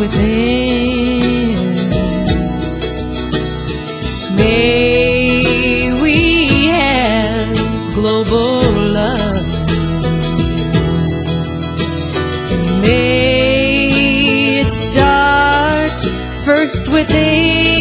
within. May we have global love. May it start first within.